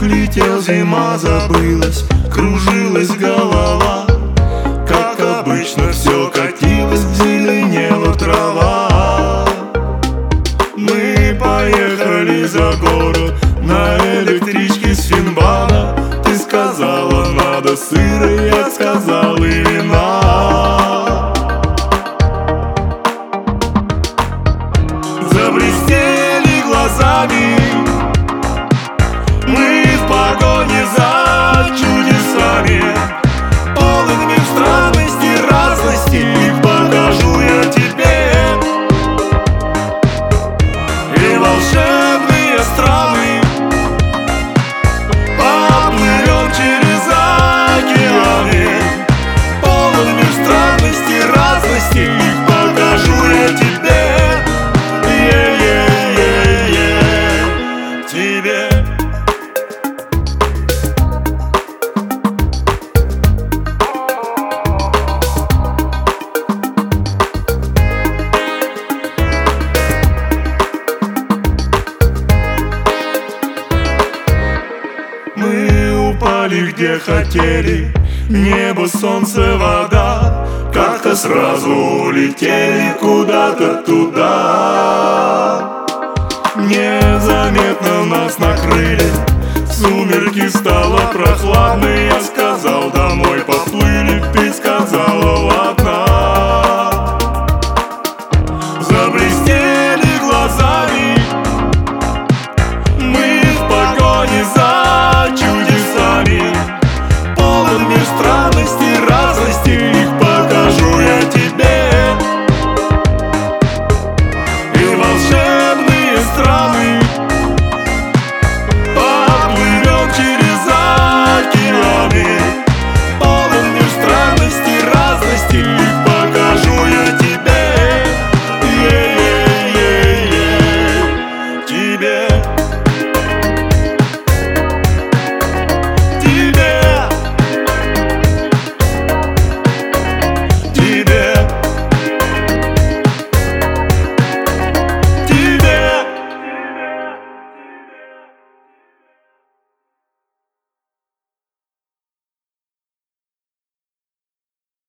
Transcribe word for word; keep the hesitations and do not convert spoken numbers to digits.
летел, зима забылась, кружилась голова. Как обычно все катилось, зеленела трава. Мы поехали за город на электричке с Финбана. Ты сказала, надо сыра, я сказал, и вина. Заблестели глазами мы в погоне за чудесами, полными странностей, разности. И покажу я тебе и волшебные страны. Поплывем через океаны, полными странностей, разности. И покажу я тебе, е-е-е-е, тебе. Мы упали где хотели, небо, солнце, вода. Как-то сразу улетели куда-то туда. Незаметно нас накрыли, сумерки, стало прохладно. Я сказал домой.